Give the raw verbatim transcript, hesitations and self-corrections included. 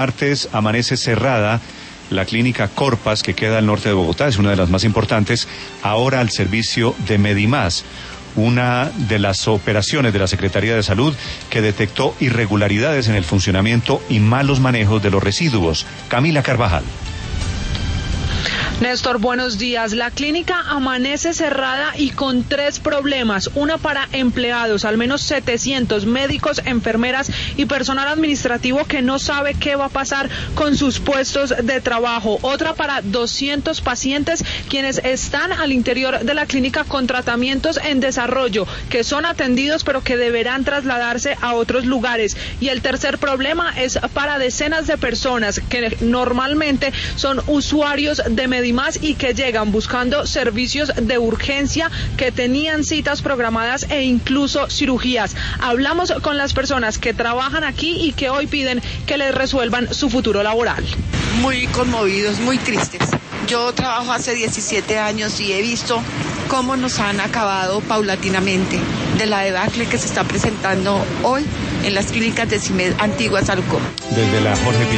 Martes amanece cerrada la clínica Corpas, que queda al norte de Bogotá, es una de las más importantes, ahora al servicio de Medimás, una de las operaciones de la Secretaría de Salud que detectó irregularidades en el funcionamiento y malos manejos de los residuos. Camila Carvajal. Néstor, buenos días. La clínica amanece cerrada y con tres problemas. Una para empleados, al menos setecientos médicos, enfermeras y personal administrativo que no sabe qué va a pasar con sus puestos de trabajo. Otra para doscientos pacientes quienes están al interior de la clínica con tratamientos en desarrollo, que son atendidos pero que deberán trasladarse a otros lugares. Y el tercer problema es para decenas de personas que normalmente son usuarios de Medimás y que llegan buscando servicios de urgencia, que tenían citas programadas e incluso cirugías. Hablamos con las personas que trabajan aquí y que hoy piden que les resuelvan su futuro laboral. Muy conmovidos, muy tristes. Yo trabajo hace diecisiete años y he visto cómo nos han acabado paulatinamente de la debacle que se está presentando hoy en las clínicas de CIMED antiguas Saluco. Desde la Jorge